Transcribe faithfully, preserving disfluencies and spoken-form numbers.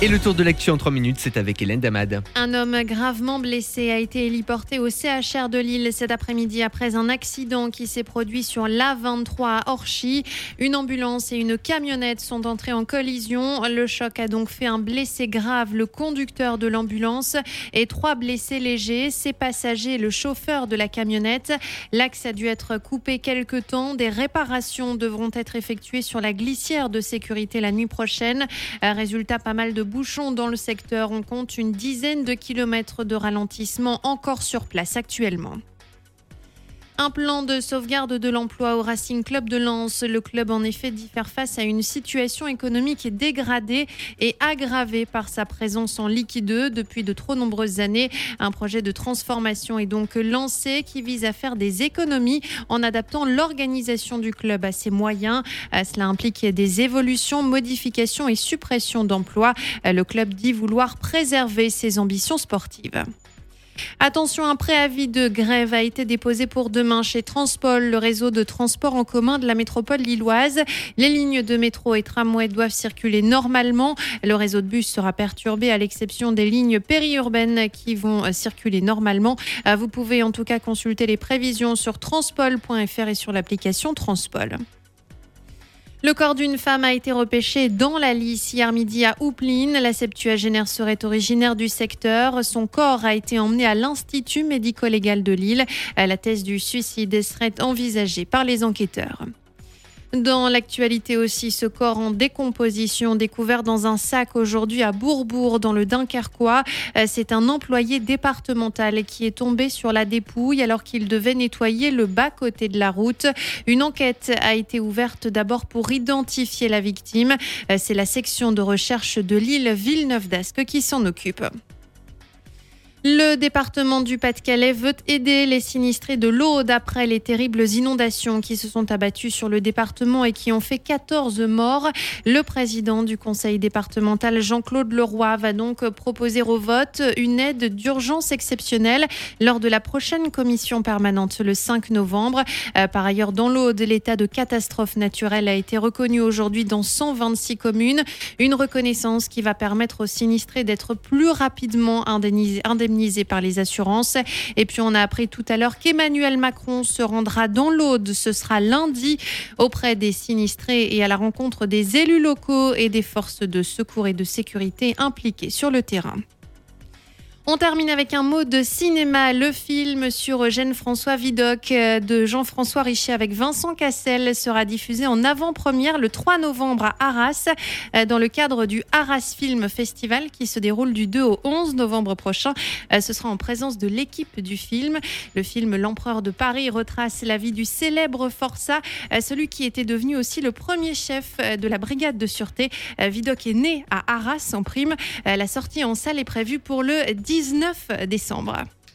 Et le tour de l'actu en trois minutes, c'est avec Hélène Damad. Un homme gravement blessé a été héliporté au C H R de Lille cet après-midi après un accident qui s'est produit sur l'A vingt-trois à Orchy. Une ambulance et une camionnette sont entrées en collision. Le choc a donc fait un blessé grave, le conducteur de l'ambulance, et trois blessés légers, ses passagers et le chauffeur de la camionnette. L'axe a dû être coupé quelque temps. Des réparations devront être effectuées sur la glissière de sécurité la nuit prochaine. Résultat, pas mal de bouchons dans le secteur. On compte une dizaine de kilomètres de ralentissement encore sur place actuellement. Un plan de sauvegarde de l'emploi au Racing Club de Lens. Le club en effet dit faire face à une situation économique dégradée et aggravée par sa présence en Ligue deux depuis de trop nombreuses années. Un projet de transformation est donc lancé qui vise à faire des économies en adaptant l'organisation du club à ses moyens. Cela implique des évolutions, modifications et suppressions d'emplois. Le club dit vouloir préserver ses ambitions sportives. Attention, un préavis de grève a été déposé pour demain chez Transpol, le réseau de transport en commun de la métropole lilloise. Les lignes de métro et tramway doivent circuler normalement. Le réseau de bus sera perturbé à l'exception des lignes périurbaines qui vont circuler normalement. Vous pouvez en tout cas consulter les prévisions sur transpol point f r et sur l'application Transpol. Le corps d'une femme a été repêché dans la Lys hier midi à Houpline. La septuagénaire serait originaire du secteur. Son corps a été emmené à l'Institut médico-légal de Lille. La thèse du suicide serait envisagée par les enquêteurs. Dans l'actualité aussi, ce corps en décomposition découvert dans un sac aujourd'hui à Bourbourg dans le Dunkerquois. C'est un employé départemental qui est tombé sur la dépouille alors qu'il devait nettoyer le bas-côté de la route. Une enquête a été ouverte d'abord pour identifier la victime. C'est la section de recherche de Lille Villeneuve d'Ascq qui s'en occupe. Le département du Pas-de-Calais veut aider les sinistrés de l'Aude après les terribles inondations qui se sont abattues sur le département et qui ont fait quatorze morts. Le président du conseil départemental, Jean-Claude Leroy, va donc proposer au vote une aide d'urgence exceptionnelle lors de la prochaine commission permanente le cinq novembre. Par ailleurs, dans l'Aude, l'état de catastrophe naturelle a été reconnu aujourd'hui dans cent vingt-six communes. Une reconnaissance qui va permettre aux sinistrés d'être plus rapidement indemnisés par les assurances. Et puis on a appris tout à l'heure qu'Emmanuel Macron se rendra dans l'Aude. Ce sera lundi auprès des sinistrés et à la rencontre des élus locaux et des forces de secours et de sécurité impliquées sur le terrain. On termine avec un mot de cinéma. Le film sur Eugène François Vidocq de Jean-François Richet avec Vincent Cassel sera diffusé en avant-première le trois novembre à Arras dans le cadre du Arras Film Festival qui se déroule du deux au onze novembre prochain. Ce sera en présence de l'équipe du film. Le film L'Empereur de Paris retrace la vie du célèbre forçat, celui qui était devenu aussi le premier chef de la brigade de sûreté. Vidocq est né à Arras en prime. La sortie en salle est prévue pour le dix-neuf décembre.